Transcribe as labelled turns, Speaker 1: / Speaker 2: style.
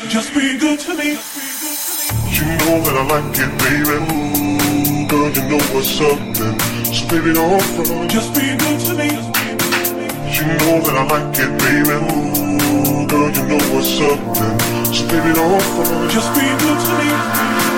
Speaker 1: Just be good to me.
Speaker 2: You know that I like it, baby. Ooh, girl, you know what's up then. So baby, don't front.
Speaker 1: Just be good to me.
Speaker 2: You know that I like it, baby. Ooh, girl, you know what's up then. So baby, don't front.
Speaker 1: Just be good to me.